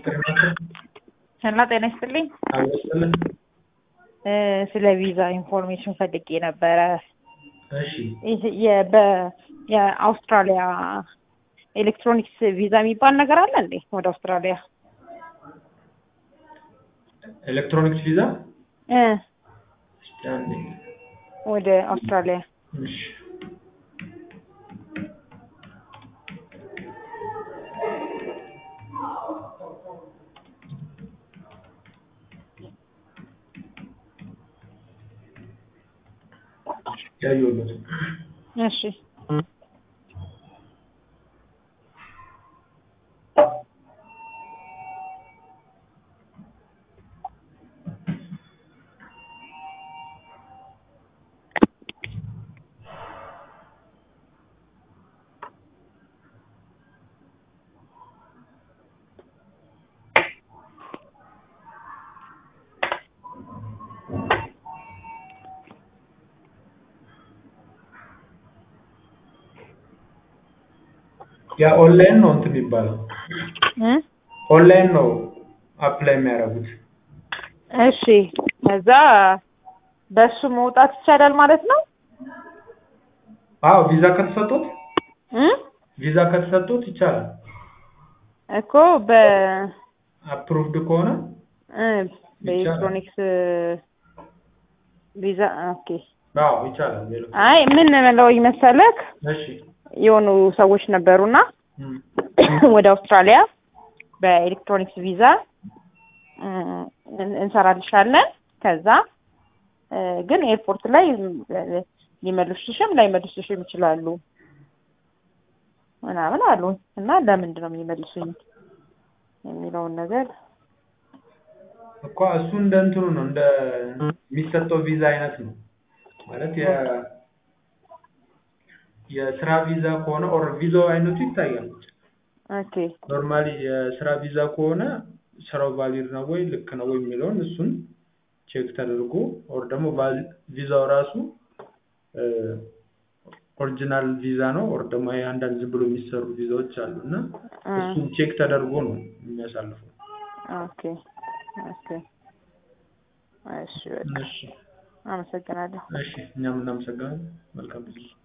እና ጤና ይስጥልኝ። ስለ ቪዛ ኢንፎርሜሽን ፈልጌ ነበረ። እሺ የአውስትራሊያ ኤሌክትሮኒክስ ቪዛ የሚባል ነገር አለ እንዴ? ወደ አውስትራሊያ ኤሌክትሮኒክስ ቪዛ ወደ አውስትራሊያ እሺ ያዩሉት እሺ ያ ኦንላይን ነው እንትን የሚባለው ኦንላይን ነው አፕላይ የሚያደርጉት። እሺ ከዛ በሱ መውጣት ይቻላል ማለት ነው? አዎ ቪዛ ከተሰጡት ይቻላል እኮ አፕሩቭድ ከሆነ በኤሌክትሮኒክስ ቪዛ ኦኬ። አዎ ይቻላል። አይ ምን ነው መሰለክ እሺ የሆኑ ሰዎች ነበሩና ወደ አውስትራሊያ በኤሌክትሮኒክስ ቪዛ እንሰራልሻለን ከዛ ግን ኤርፖርት ላይ ሊመልሱሽም ላይመልሱሽም ይችላሉ ምናምን አሉ እና ለምንድን ነው የሚመልሱኝ የሚለውን ነገር እኮ እሱ እንደ እንትኑ ነው እንደ የሚሰጠው ቪዛ አይነት ነው ማለት የስራ ቪዛ ከሆነ ኦር ቪዛው አይነቱ ይታያል። ኦኬ ኖርማሊ የስራ ቪዛ ከሆነ ስራው ቫሊድ ነው ወይ ልክ ነው ወይ የሚለውን እሱን ቼክ ተደርጎ ኦር ደግሞ ቪዛው ራሱ ኦሪጂናል ቪዛ ነው ኦር ደግሞ አንዳንድ ዝም ብሎ የሚሰሩ ቪዛዎች አሉና እሱን ቼክ ተደርጎ ነው የሚያሳልፈው። ኦኬ እሺ አመሰግናለሁ። እሺ እኛም እናመሰግናለን። መልካም ጊዜ